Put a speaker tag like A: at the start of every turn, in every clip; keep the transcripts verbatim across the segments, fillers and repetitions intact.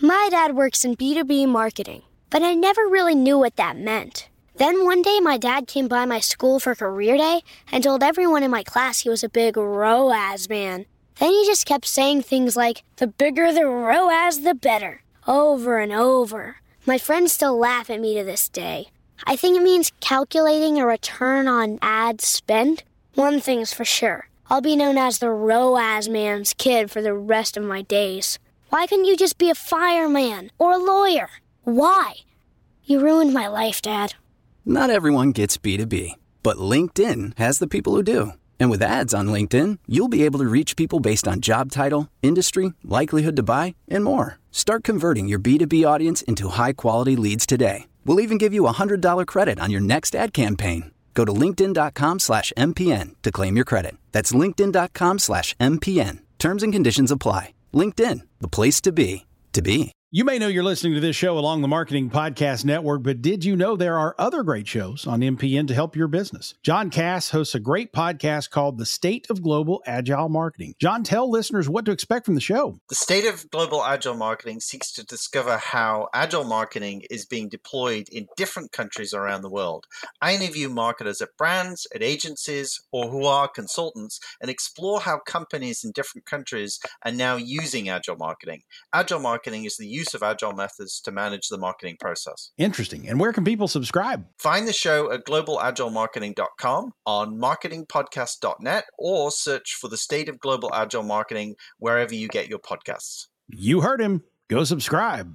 A: My dad works in B two B marketing, but I never really knew what that meant. Then one day my dad came by my school for career day and told everyone in my class he was a big R O A S man. Then he just kept saying things like, the bigger the R O A S, the better, over and over. My friends still laugh at me to this day. I think it means calculating a return on ad spend. One thing's for sure, I'll be known as the R O A S man's kid for the rest of my days. Why couldn't you just be a fireman or a lawyer? Why? You ruined my life, Dad.
B: Not everyone gets B two B, but LinkedIn has the people who do. And with ads on LinkedIn, you'll be able to reach people based on job title, industry, likelihood to buy, and more. Start converting your B two B audience into high-quality leads today. We'll even give you a one hundred dollars credit on your next ad campaign. Go to linkedin.com slash MPN to claim your credit. That's linkedin.com slash MPN. Terms and conditions apply. LinkedIn, the place to be, to be.
C: You may know you're listening to this show along the Marketing Podcast Network, but did you know there are other great shows on M P N to help your business? John Cass hosts a great podcast called The State of Global Agile Marketing. John, tell listeners what to expect from the show.
D: The State of Global Agile Marketing seeks to discover how agile marketing is being deployed in different countries around the world. I interview marketers at brands, at agencies, or who are consultants, and explore how companies in different countries are now using agile marketing. Agile marketing is the use use of agile methods to manage the marketing process.
C: Interesting. And where can people subscribe?
D: Find the show at global agile marketing dot com, on marketing podcast dot net, or search for the State of Global Agile Marketing wherever you get your podcasts.
C: You heard him. Go subscribe.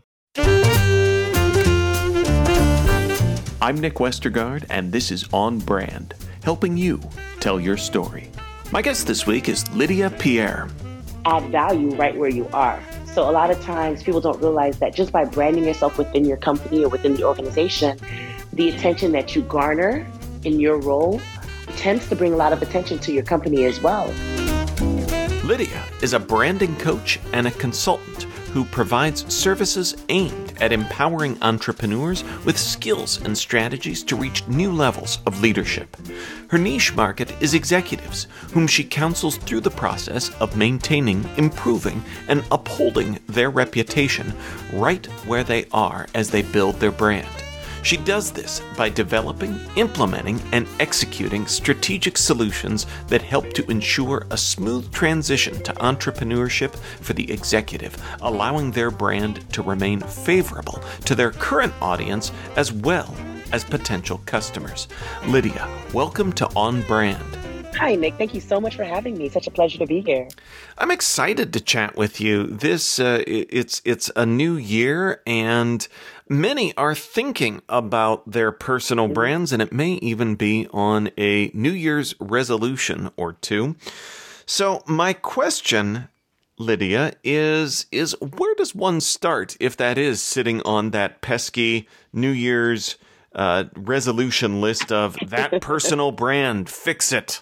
E: I'm Nick Westergaard, and this is On Brand, helping you tell your story. My guest this week is Lydia Pierre.
F: Add value right where you are. So a lot of times people don't realize that just by branding yourself within your company or within the organization, the attention that you garner in your role tends to bring a lot of attention to your company as well.
E: Lydia is a branding coach and a consultant who provides services aimed at empowering entrepreneurs with skills and strategies to reach new levels of leadership. Her niche market is executives, whom she counsels through the process of maintaining, improving, and upholding their reputation right where they are as they build their brand. She does this by developing, implementing, and executing strategic solutions that help to ensure a smooth transition to entrepreneurship for the executive, allowing their brand to remain favorable to their current audience as well as potential customers. Lydia, welcome to On Brand.
F: Hi, Nick. Thank you so much for having me. Such a pleasure to be here.
E: I'm excited to chat with you. This uh, it's it's a new year, and many are thinking about their personal brands, and it may even be on a New Year's resolution or two. So my question, Lydia, is is where does one start if that is sitting on that pesky New Year's uh, resolution list of that personal brand, fix it?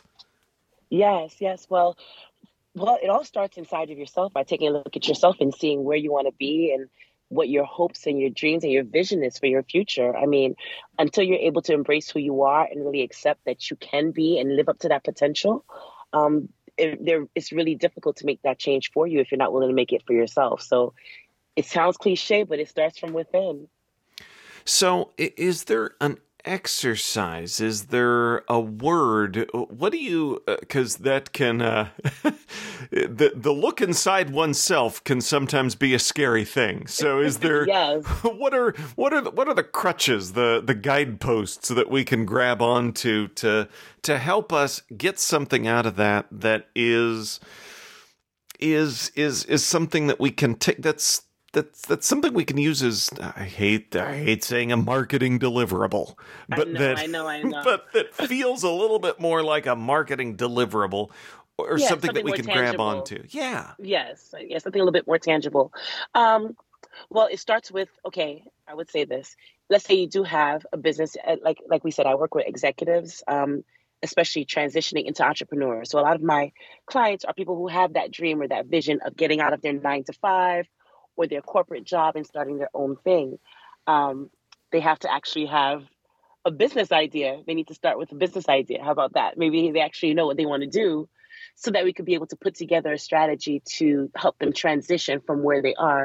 F: Yes, yes. Well, well, it all starts inside of yourself by taking a look at yourself and seeing where you want to be and what your hopes and your dreams and your vision is for your future. I mean, until you're able to embrace who you are and really accept that you can be and live up to that potential, um, it, there, it's really difficult to make that change for you if you're not willing to make it for yourself. So it sounds cliche, but it starts from within.
E: So is there an exercise? Is there a word? What do you, because uh, that can, uh, the, the look inside oneself can sometimes be a scary thing. So is there,
F: yes.
E: what are, what are, the, what are the crutches, the, the guideposts that we can grab onto to, to help us get something out of that, that is, is, is, is something that we can take, that's, That's that's something we can use as I hate I hate saying a marketing deliverable, but
F: I know,
E: that
F: I know, I know.
E: but that feels a little bit more like a marketing deliverable or
F: yeah,
E: something,
F: something
E: that we
F: more
E: can
F: tangible.
E: grab onto. Yeah.
F: Yes, yes, something a little bit more tangible. Um, well, it starts with okay. I would say this. Let's say you do have a business, like like we said, I work with executives. Um, especially transitioning into entrepreneurs. So a lot of my clients are people who have that dream or that vision of getting out of their nine to five or their corporate job and starting their own thing. Um, they have to actually have a business idea. They need to start with a business idea. How about that? Maybe they actually know what they want to do so that we could be able to put together a strategy to help them transition from where they are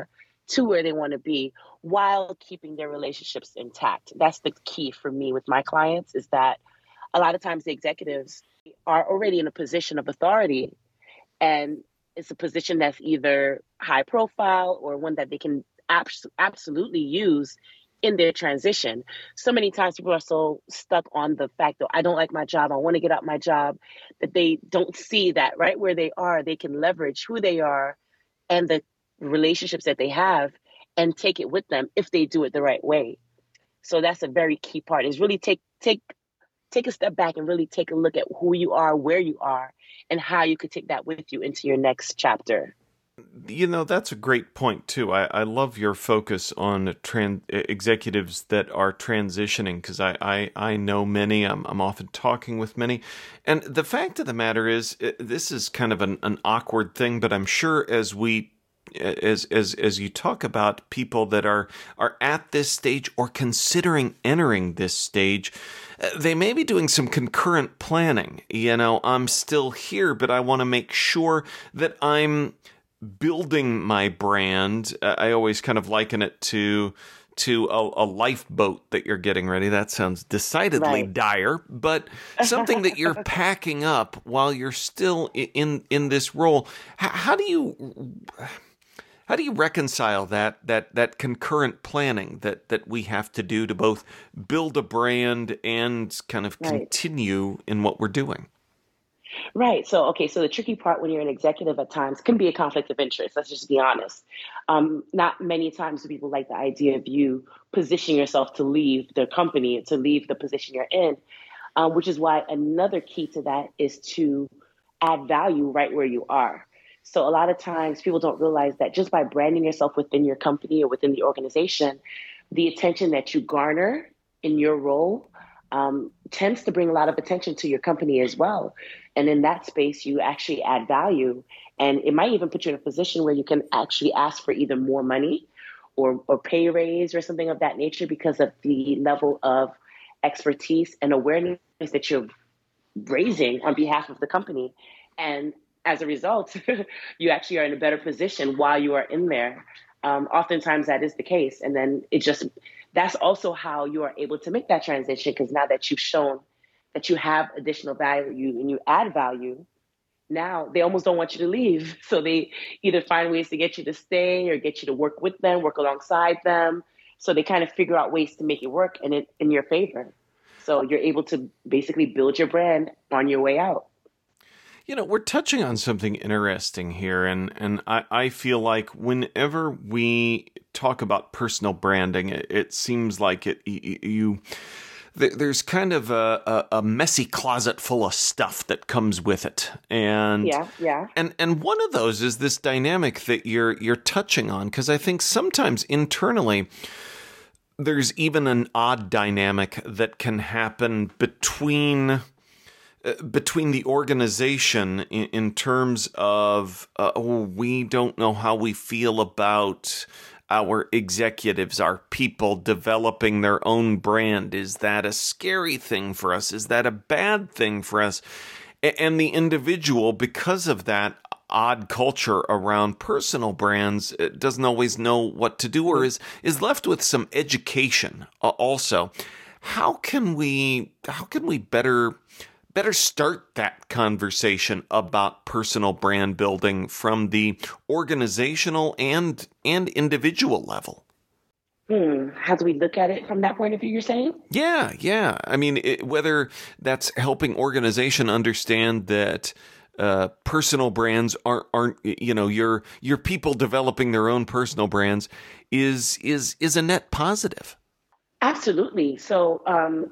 F: to where they want to be while keeping their relationships intact. That's the key for me with my clients, is that a lot of times the executives are already in a position of authority, and it's a position that's either high profile or one that they can abs- absolutely use in their transition. So many times people are so stuck on the fact that I don't like my job, I want to get out my job, that they don't see that right where they are, they can leverage who they are and the relationships that they have and take it with them if they do it the right way. So that's a very key part, is really take take take a step back and really take a look at who you are, where you are, and how you could take that with you into your next chapter.
E: You know, that's a great point, too. I, I love your focus on trans- executives that are transitioning, because I, I, I know many. I'm, I'm often talking with many. And the fact of the matter is, this is kind of an, an awkward thing, but I'm sure as we As as as you talk about people that are are at this stage or considering entering this stage, they may be doing some concurrent planning. You know, I'm still here, but I want to make sure that I'm building my brand. Uh, I always kind of liken it to to a, a lifeboat that you're getting ready. That sounds decidedly
F: Right.
E: dire, but something that you're packing up while you're still in in this role. How, how do you How do you reconcile that that that concurrent planning that, that we have to do to both build a brand and kind of
F: Right.
E: continue in what we're doing?
F: Right. So, okay. So the tricky part when you're an executive at times can be a conflict of interest. Let's just be honest. Um, not many times do people like the idea of you positioning yourself to leave their company, to leave the position you're in, um, which is why another key to that is to add value right where you are. So a lot of times people don't realize that just by branding yourself within your company or within the organization, the attention that you garner in your role um, tends to bring a lot of attention to your company as well. And in that space, you actually add value. And it might even put you in a position where you can actually ask for either more money or, or pay raise or something of that nature because of the level of expertise and awareness that you're raising on behalf of the company. And as a result, you actually are in a better position while you are in there. Um, oftentimes that is the case. And then it just, that's also how you are able to make that transition, because now that you've shown that you have additional value and you add value, now they almost don't want you to leave. So they either find ways to get you to stay or get you to work with them, work alongside them. So they kind of figure out ways to make it work in, it, in your favor. So you're able to basically build your brand on your way out.
E: You know, we're touching on something interesting here, and, and I, I feel like whenever we talk about personal branding, it, it seems like it you there's kind of a, a, a messy closet full of stuff that comes with it, and
F: yeah, yeah,
E: and and one of those is this dynamic that you're you're touching on, because I think sometimes internally there's even an odd dynamic that can happen between. between the organization in, in terms of, uh, oh, we don't know how we feel about our executives, our people developing their own brand. Is that a scary thing for us? Is that a bad thing for us? And the individual, because of that odd culture around personal brands, doesn't always know what to do, or is, is left with some education uh, also. How can we, how can we better... Better start that conversation about personal brand building from the organizational and and individual level?
F: Hmm. How do we look at it from that point of view, you're saying?
E: Yeah, yeah. I mean, it, whether that's helping organization understand that uh, personal brands aren't, aren't, you know, your your people developing their own personal brands is is is a net positive.
F: Absolutely. So, um,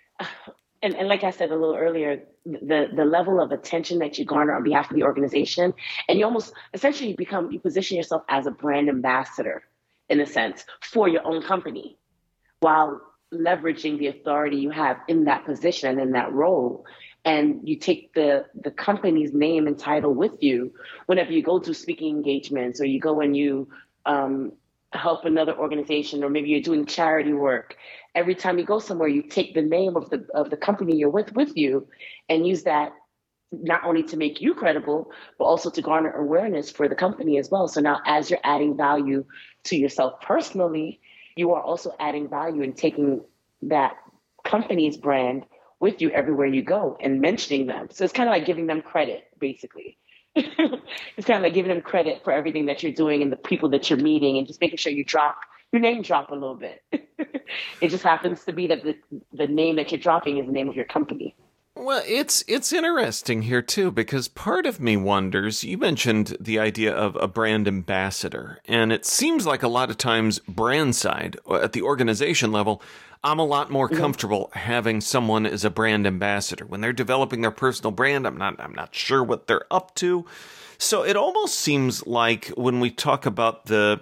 F: And, and like I said a little earlier, the, the level of attention that you garner on behalf of the organization, and you almost essentially become, you position yourself as a brand ambassador, in a sense, for your own company, while leveraging the authority you have in that position and in that role. And you take the, the company's name and title with you whenever you go to speaking engagements, or you go and you um, help another organization, or maybe you're doing charity work. Every time you go somewhere, you take the name of the of the company you're with with you and use that not only to make you credible, but also to garner awareness for the company as well. So now as you're adding value to yourself personally, you are also adding value and taking that company's brand with you everywhere you go and mentioning them. So it's kind of like giving them credit, basically. It's kind of like giving them credit for everything that you're doing and the people that you're meeting, and just making sure you drop your name drop a little bit. It just happens to be that the, the name that you're dropping is the name of your company.
E: Well, it's it's interesting here, too, because part of me wonders, you mentioned the idea of a brand ambassador, and it seems like a lot of times brand side, at the organization level, I'm a lot more comfortable mm-hmm. having someone as a brand ambassador. When they're developing their personal brand, I'm not I'm not sure what they're up to. So it almost seems like when we talk about the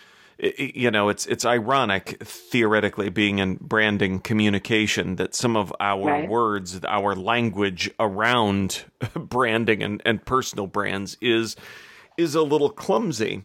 E: You know, it's it's ironic, theoretically, being in branding communication, that some of our right. words, our language around branding and, and personal brands is is a little clumsy.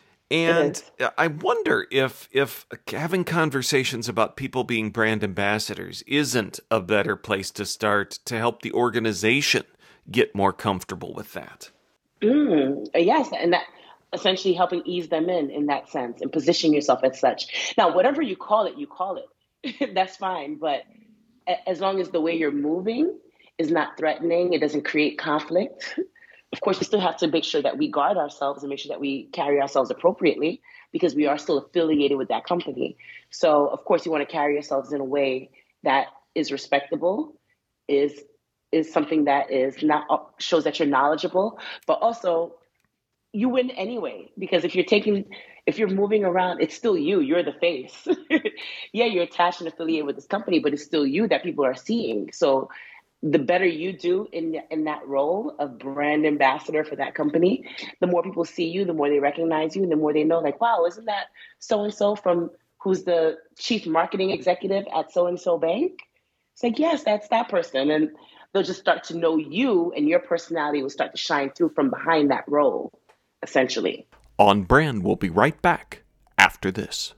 E: And I wonder if if having conversations about people being brand ambassadors isn't a better place to start to help the organization get more comfortable with that.
F: Mm, yes, and that essentially helping ease them in in that sense and position yourself as such. Now, whatever you call it, you call it. That's fine. But as long as the way you're moving is not threatening, it doesn't create conflict. Of course, we still have to make sure that we guard ourselves and make sure that we carry ourselves appropriately, because we are still affiliated with that company. So, of course, you want to carry yourselves in a way that is respectable, is is something that is not shows that you're knowledgeable, but also you win anyway, because if you're taking, if you're moving around, it's still you. You're the face. Yeah, you're attached and affiliated with this company, but it's still you that people are seeing. So the better you do in in that role of brand ambassador for that company, the more people see you, the more they recognize you, and the more they know, like, wow, isn't that so-and-so from who's the chief marketing executive at so-and-so bank? It's like, yes, that's that person. And they'll just start to know you, and your personality will start to shine through from behind that role, essentially.
E: On Brand, we'll be right back after this.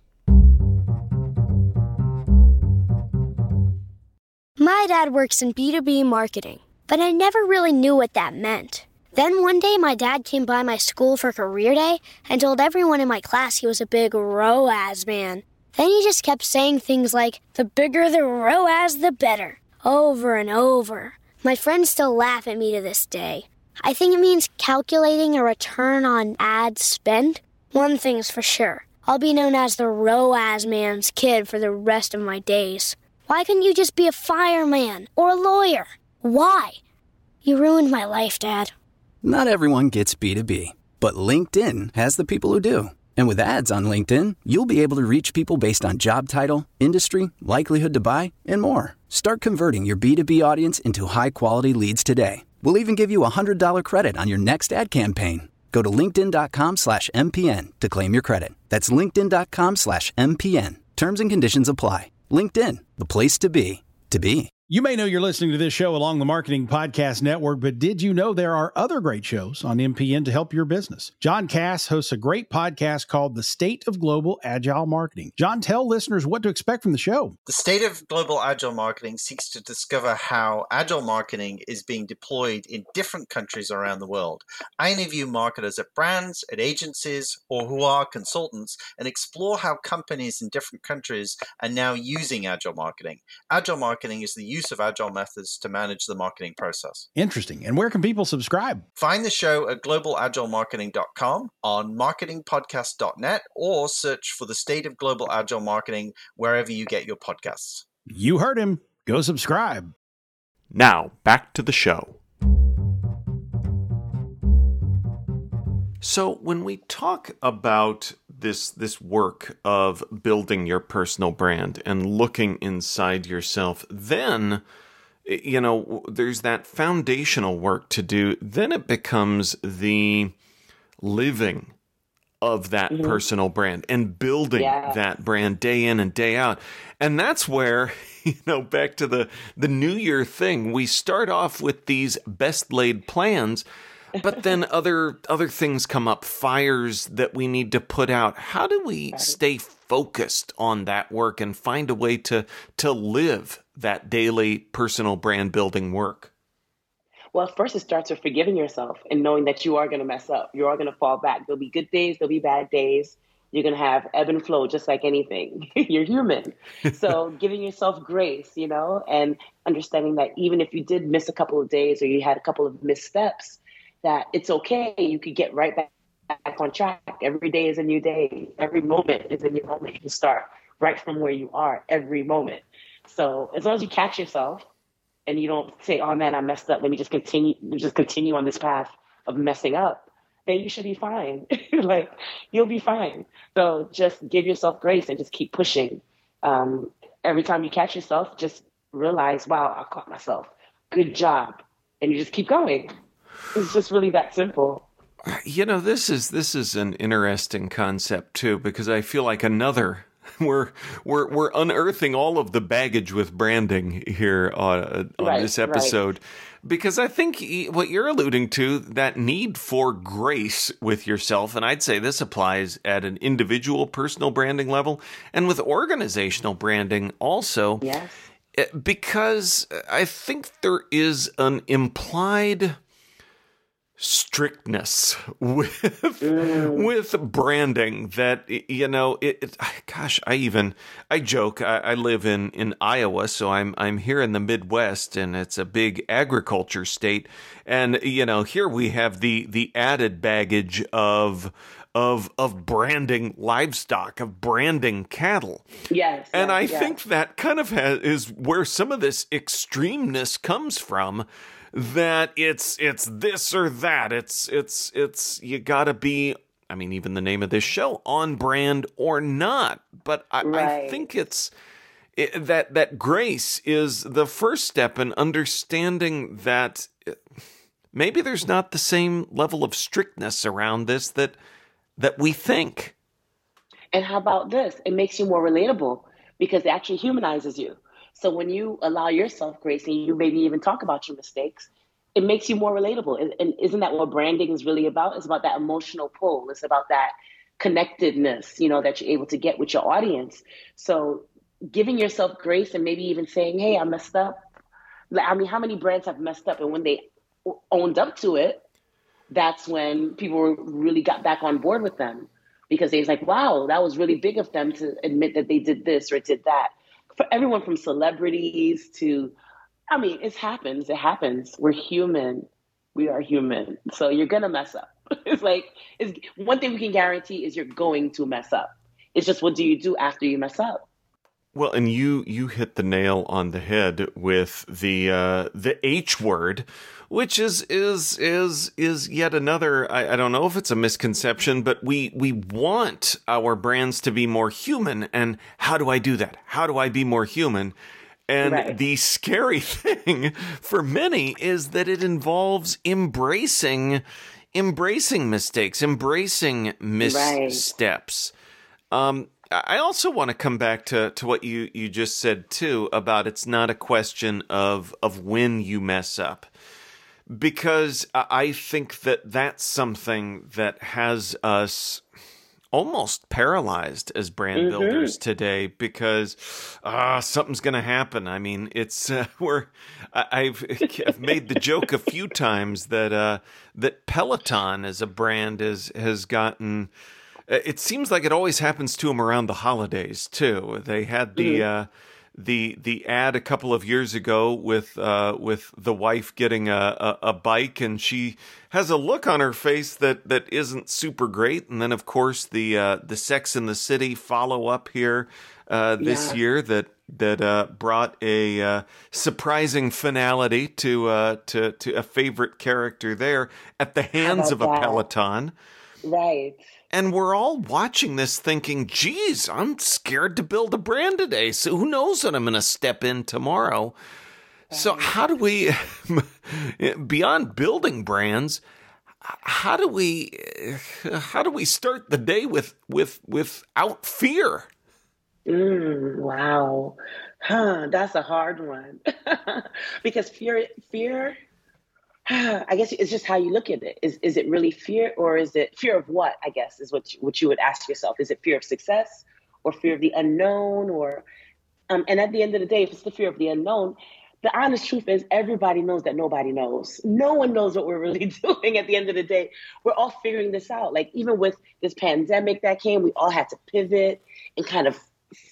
A: My dad works in B two B marketing, but I never really knew what that meant. Then one day my dad came by my school for career day and told everyone in my class he was a big R O A S man. Then he just kept saying things like, the bigger the R O A S, the better, over and over. My friends still laugh at me to this day. I think it means calculating a return on ad spend. One thing's for sure, I'll be known as the R O A S man's kid for the rest of my days. Why couldn't you just be a fireman or a lawyer? Why? You ruined my life, Dad.
B: Not everyone gets B two B, but LinkedIn has the people who do. And with ads on LinkedIn, you'll be able to reach people based on job title, industry, likelihood to buy, and more. Start converting your B two B audience into high-quality leads today. We'll even give you a one hundred dollars credit on your next ad campaign. Go to linkedin.com slash MPN to claim your credit. That's linkedin.com slash MPN. Terms and conditions apply. LinkedIn, the place to be, to be.
C: You may know you're listening to this show along the Marketing Podcast Network, but did you know there are other great shows on M P N to help your business? John Cass hosts a great podcast called The State of Global Agile Marketing. John, tell listeners what to expect from the show.
D: The State of Global Agile Marketing seeks to discover how agile marketing is being deployed in different countries around the world. I interview marketers at brands, at agencies, or who are consultants, and explore how companies in different countries are now using agile marketing. Agile marketing is the use of agile methods to manage the marketing process.
C: Interesting. And where can people subscribe?
D: Find the show at global agile marketing dot com, on marketing podcast dot net, or search for the State of Global Agile Marketing wherever you get your podcasts.
C: You heard him. Go subscribe.
E: Now, back to the show. So when we talk about this this work of building your personal brand and looking inside yourself, then, you know, there's that foundational work to do. Then it becomes the living of that mm-hmm. personal brand and building yeah. that brand day in and day out. And that's where, you know, back to the, the New Year thing, we start off with these best laid plans, but then other other things come up, fires that we need to put out. How do we stay focused on that work and find a way to to live that daily personal brand building work?
F: Well, first it starts with forgiving yourself and knowing that you are going to mess up. You are going to fall back. There'll be good days. There'll be bad days. You're going to have ebb and flow, just like anything. You're human. So giving yourself grace, you know, and understanding that even if you did miss a couple of days or you had a couple of missteps, that it's okay. You could get right back, back on track. Every day is a new day. Every moment is a new moment. You can start right from where you are every moment. So as long as you catch yourself and you don't say, oh man, I messed up, let me just continue, just continue on this path of messing up, then you should be fine. Like, you'll be fine. So just give yourself grace and just keep pushing. Um, every time you catch yourself, just realize, wow, I caught myself. Good job. And you just keep going. It's just really that simple.
E: You know, this is this is an interesting concept too, because I feel like another we're we're we're unearthing all of the baggage with branding here on, on
F: right,
E: this episode,
F: right.
E: Because I think what you're alluding to, that need for grace with yourself, and I'd say this applies at an individual personal branding level and with organizational branding also.
F: Yes.
E: Because I think there is an implied strictness with mm. with branding that, you know, it, it gosh, I even I joke I, I live in in Iowa, so I'm I'm here in the Midwest, and it's a big agriculture state, and you know, here we have the the added baggage of of of branding livestock, of branding cattle.
F: Yes.
E: And
F: yes,
E: I
F: yes.
E: think that kind of has, is where some of this extremeness comes from, that it's it's this or that. It's it's it's you got to be, I mean, even the name of this show, on brand or not. But I,
F: right.
E: I think it's it, that that grace is the first step in understanding that maybe there's not the same level of strictness around this that that we think.
F: And how about this? It makes you more relatable because it actually humanizes you. So when you allow yourself grace and you maybe even talk about your mistakes, it makes you more relatable. And, and isn't that what branding is really about? It's about that emotional pull. It's about that connectedness, you know, that you're able to get with your audience. So giving yourself grace and maybe even saying, hey, I messed up. I mean, how many brands have messed up? And when they owned up to it, that's when people really got back on board with them, because they was like, wow, that was really big of them to admit that they did this or did that. For everyone from celebrities to, I mean, it happens. It happens. We're human. We are human. So you're going to mess up. It's like, it's, one thing we can guarantee is you're going to mess up. It's just, what do you do after you mess up?
E: Well, and you you hit the nail on the head with the uh, the H word, which is is is is yet another. I, I don't know if it's a misconception, but we we want our brands to be more human. And how do I do that? How do I be more human? And right. the scary thing for many is that it involves embracing embracing mistakes, embracing missteps. Right. Um, I also want to come back to, to what you, you just said, too, about it's not a question of of when you mess up. Because I think that that's something that has us almost paralyzed as brand mm-hmm. builders today, because uh, something's going to happen. I mean, it's uh, we're I've, I've made the joke a few times that uh, that Peloton as a brand is, has gotten... It seems like it always happens to them around the holidays too. They had the mm-hmm. uh, the the ad a couple of years ago with uh, with the wife getting a, a, a bike, and she has a look on her face that, that isn't super great. And then of course the uh, the Sex and the City follow up here uh, this yeah. year that that uh, brought a uh, surprising finality to uh, to to a favorite character there at the hands of a that? Peloton.
F: Right.
E: And we're all watching this thinking, geez, I'm scared to build a brand today. So who knows what I'm going to step in tomorrow. Right. So how do we, beyond building brands, how do we, how do we start the day with, with, without fear?
F: Mm, wow. Huh, that's a hard one. Because fear, fear... I guess it's just how you look at it. Is is it really fear, or is it fear of what, I guess, is what you, what you would ask yourself. Is it fear of success or fear of the unknown? Or um, and at the end of the day, if it's the fear of the unknown, the honest truth is everybody knows that nobody knows. No one knows what we're really doing at the end of the day. We're all figuring this out. Like even with this pandemic that came, we all had to pivot and kind of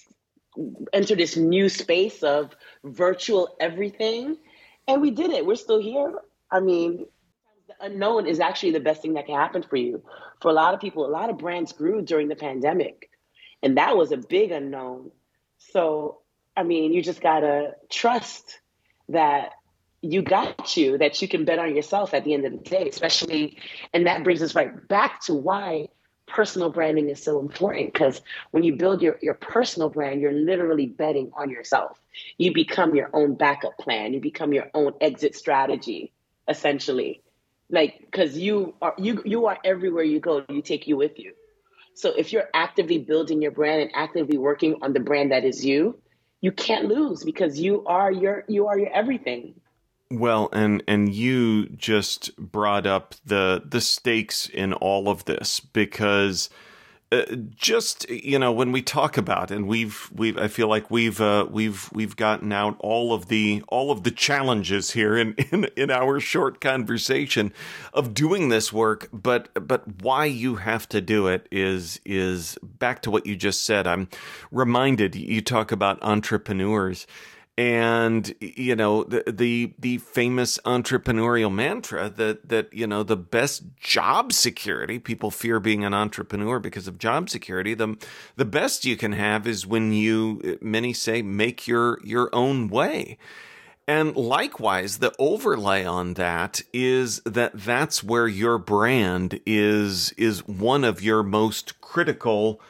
F: enter this new space of virtual everything. And we did it. We're still here. I mean, the unknown is actually the best thing that can happen for you. For a lot of people, a lot of brands grew during the pandemic, and that was a big unknown. So, I mean, you just gotta trust that you got you, that you can bet on yourself at the end of the day, especially, and that brings us right back to why personal branding is so important. Because when you build your, your personal brand, you're literally betting on yourself. You become your own backup plan. You become your own exit strategy, essentially. Like, because you are you you are everywhere you go, you take you with you. So if you're actively building your brand and actively working on the brand that is you, you can't lose because you are your you are your everything.
E: Well, and and you just brought up the the stakes in all of this because uh, just you know when we talk about and we've we've I feel like we've uh, we've we've gotten out all of the all of the challenges here in, in in our short conversation of doing this work, but but why you have to do it is is back to what you just said. I'm reminded you talk about entrepreneurs. And, you know, the, the the famous entrepreneurial mantra that, that, you know, the best job security, people fear being an entrepreneur because of job security. The, the best you can have is when you, many say, make your, your own way. And likewise, the overlay on that is that that's where your brand is, is one of your most critical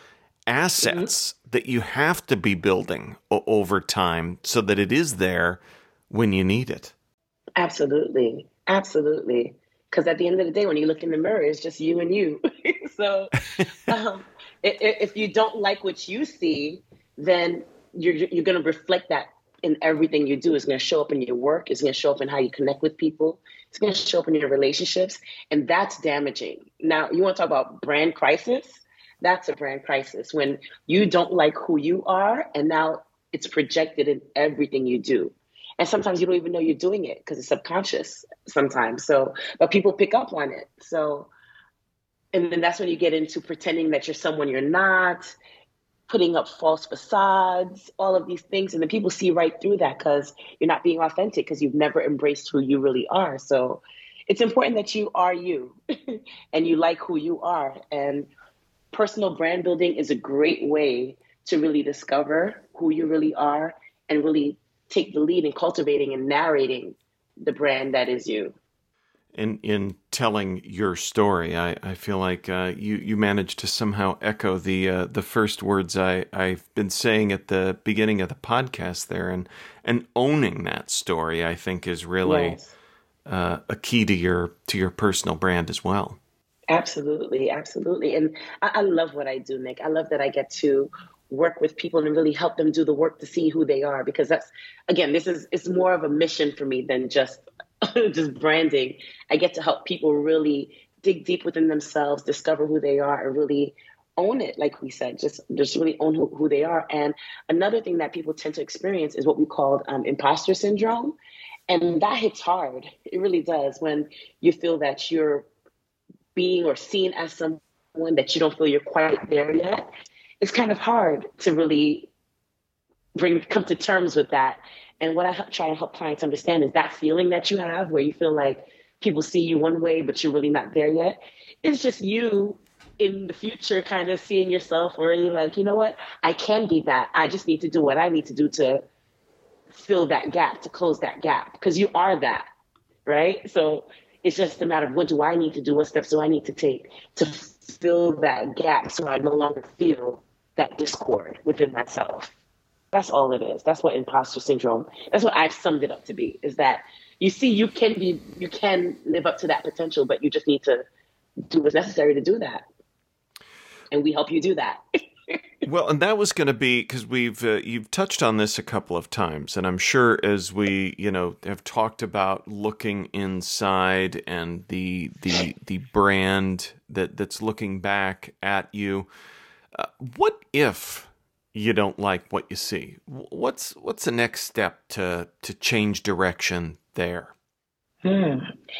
E: assets mm-hmm. that you have to be building o- over time so that it is there when you need it.
F: Absolutely. Absolutely. Because at the end of the day, when you look in the mirror, it's just you and you. so um, if, if you don't like what you see, then you're, you're going to reflect that in everything you do. It's going to show up in your work. It's going to show up in how you connect with people. It's going to show up in your relationships. And that's damaging. Now, you want to talk about brand crisis? That's a brand crisis when you don't like who you are and now it's projected in everything you do. And sometimes you don't even know you're doing it because it's subconscious sometimes. So, but people pick up on it. So, and then that's when you get into pretending that you're someone you're not, putting up false facades, all of these things. And then people see right through that because you're not being authentic because you've never embraced who you really are. So it's important that you are you and you like who you are. And personal brand building is a great way to really discover who you really are and really take the lead in cultivating and narrating the brand that is you.
E: In in telling your story, I, I feel like uh, you you managed to somehow echo the uh, the first words I I've been saying at the beginning of the podcast there, and and owning that story I think is really yes. uh, a key to your to your personal brand as well.
F: Absolutely, absolutely. And I, I love what I do, Nick. I love that I get to work with people and really help them do the work to see who they are. Because that's, again, this is it's more of a mission for me than just, just branding. I get to help people really dig deep within themselves, discover who they are, and really own it, like we said, just, just really own who, who they are. And another thing that people tend to experience is what we call um, imposter syndrome. And that hits hard. It really does when you feel that you're being or seen as someone that you don't feel you're quite there yet. It's kind of hard to really bring come to terms with that. And what I try to help clients understand is that feeling that you have where you feel like people see you one way, but you're really not there yet. It's just you in the future kind of seeing yourself where you're like, you know what, I can be that. I just need to do what I need to do to fill that gap, to close that gap, because you are that, right? So it's just a matter of what do I need to do? What steps do I need to take to fill that gap so I no longer feel that discord within myself? That's all it is. That's what imposter syndrome, that's what I've summed it up to be, is that you see you can be, you can live up to that potential, but you just need to do what's necessary to do that. And we help you do that.
E: Well, and that was going to be because we've uh, you've touched on this a couple of times, and I'm sure as we you know have talked about looking inside and the the the brand that that's looking back at you, uh, what if you don't like what you see. What's what's the next step to to change direction there?
F: Hmm.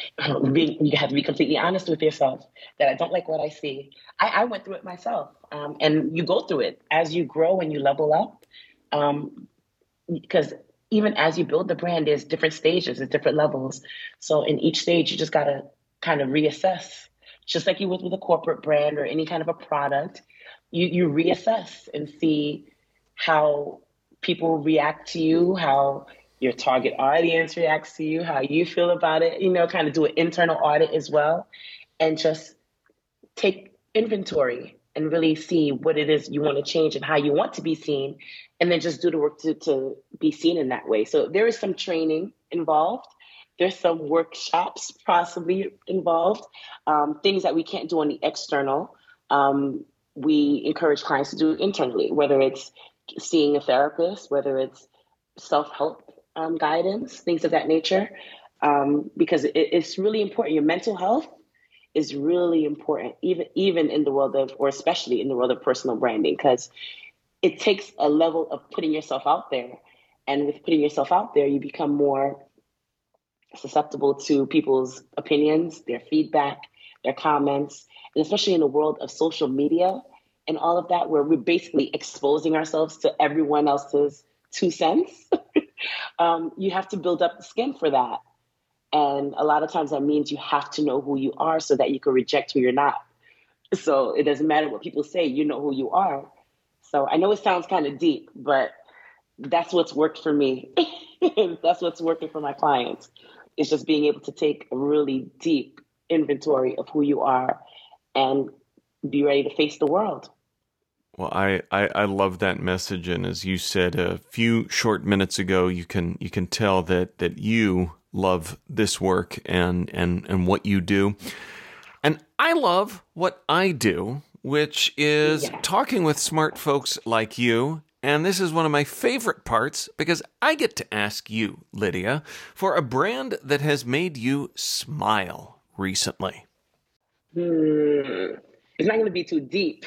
F: You have to be completely honest with yourself that I don't like what I see. I, I went through it myself, um, and you go through it as you grow and you level up. Um, because even as you build the brand, there's different stages, there's different levels. So in each stage, you just got to kind of reassess, just like you would with a corporate brand or any kind of a product. You, you reassess and see how people react to you, how your target audience reacts to you, how you feel about it, you know, kind of do an internal audit as well, and just take inventory and really see what it is you want to change and how you want to be seen, and then just do the work to, to be seen in that way. So there is some training involved. There's some workshops possibly involved, um, things that we can't do on the external. Um, we encourage clients to do internally, whether it's seeing a therapist, whether it's self-help um, guidance, things of that nature, um, because it, it's really important. Your mental health is really important, even even in the world of, or especially in the world of personal branding, because it takes a level of putting yourself out there. And with putting yourself out there, you become more susceptible to people's opinions, their feedback, their comments, and especially in the world of social media and all of that, where we're basically exposing ourselves to everyone else's two cents. um, you have to build up the skin for that. And a lot of times that means you have to know who you are so that you can reject who you're not. So it doesn't matter what people say, you know who you are. So I know it sounds kind of deep, but that's what's worked for me. That's what's working for my clients. It's just being able to take a really deep inventory of who you are and be ready to face the world.
E: Well, I, I, I love that message. And as you said a few short minutes ago, you can you can tell that that you love this work and, and, and what you do. And I love what I do, which is yeah. talking with smart folks like you. And this is one of my favorite parts because I get to ask you, Lydia, for a brand that has made you smile recently.
F: Hmm. It's not going to be too deep.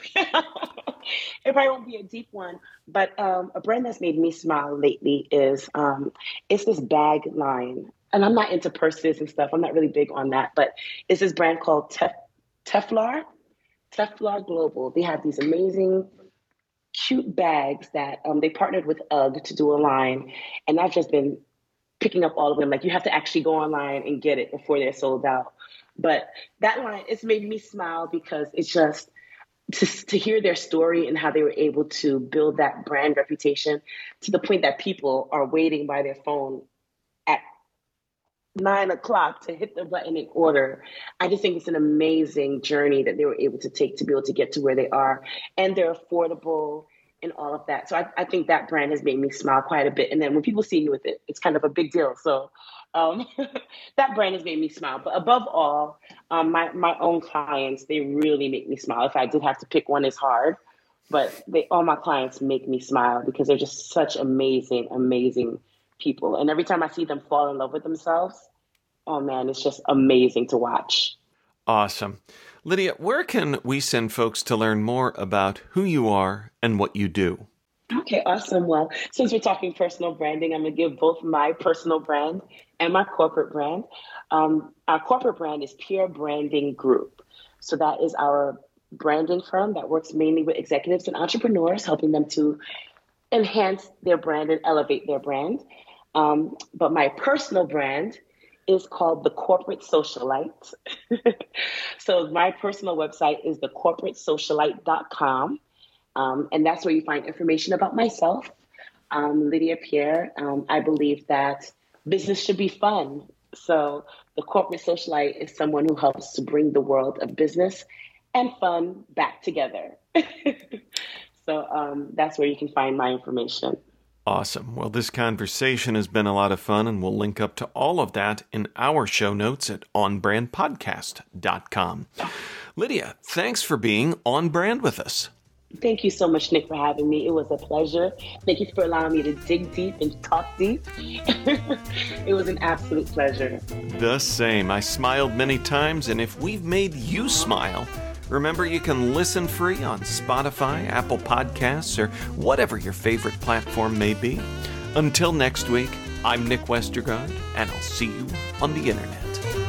F: It probably won't be a deep one, but um, a brand that's made me smile lately is um, it's this bag line. And I'm not into purses and stuff. I'm not really big on that, but it's this brand called Tef- Teflar, Teflar Global. They have these amazing, cute bags that um, they partnered with UGG to do a line. And I've just been picking up all of them. Like, you have to actually go online and get it before they're sold out. But that line, it's made me smile because it's just to, to hear their story and how they were able to build that brand reputation to the point that people are waiting by their phone at nine o'clock to hit the button and order. I just think it's an amazing journey that they were able to take to be able to get to where they are. And they're affordable and all of that. So I, I think that brand has made me smile quite a bit. And then when people see me with it, it's kind of a big deal. So um, that brand has made me smile. But above all, um, my, my own clients, they really make me smile. If I did have to pick one, it's hard. But they, all my clients make me smile because they're just such amazing, amazing people. And every time I see them fall in love with themselves, oh man, it's just amazing to watch.
E: Awesome. Lydia, where can we send folks to learn more about who you are and what you do?
F: Okay, awesome. Well, since we're talking personal branding, I'm going to give both my personal brand and my corporate brand. Um, our corporate brand is Pure Branding Group. So that is our branding firm that works mainly with executives and entrepreneurs, helping them to enhance their brand and elevate their brand. Um, but my personal brand is called The Corporate Socialite. So my personal website is the corporate socialite dot com. Um, and that's where you find information about myself, um, Lydia Pierre. Um, I believe that business should be fun. So the Corporate Socialite is someone who helps to bring the world of business and fun back together. So um, that's where you can find my information.
E: Awesome. Well, this conversation has been a lot of fun, and we'll link up to all of that in our show notes at on brand podcast dot com. Lydia, thanks for being on brand with us.
F: Thank you so much, Nick, for having me. It was a pleasure. Thank you for allowing me to dig deep and talk deep. It was an absolute pleasure.
E: The same. I smiled many times, and if we've made you smile, Remember, you can listen free on Spotify, Apple Podcasts, or whatever your favorite platform may be. Until next week, I'm Nick Westergaard, and I'll see you on the internet.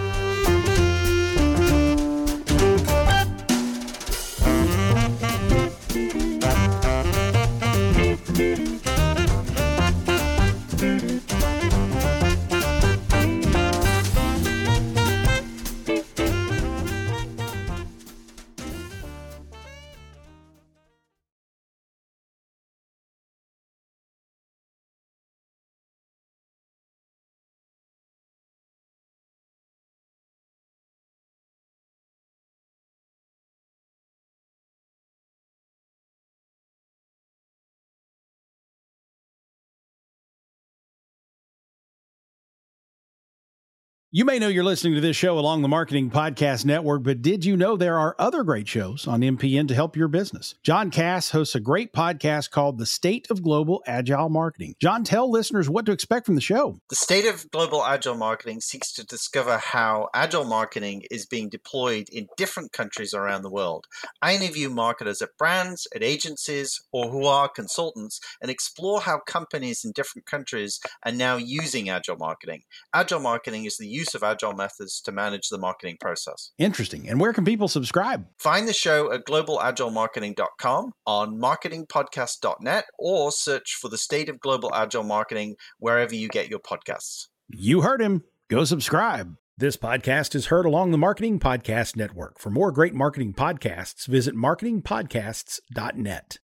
C: You may know you're listening to this show along the Marketing Podcast Network, but did you know there are other great shows on M P N to help your business? John Cass hosts a great podcast called The State of Global Agile Marketing. John, tell listeners what to expect from the show.
D: The State of Global Agile Marketing seeks to discover how agile marketing is being deployed in different countries around the world. I interview marketers at brands, at agencies, or who are consultants, and explore how companies in different countries are now using agile marketing. Agile marketing is the use of agile methods to manage the marketing process.
C: Interesting. And where can people subscribe?
D: Find the show at global agile marketing dot com, on marketing podcast dot net, or search for The State of Global Agile Marketing wherever you get your podcasts.
C: You heard him. Go subscribe. This podcast is heard along the Marketing Podcast Network. For more great marketing podcasts, visit marketing podcasts dot net.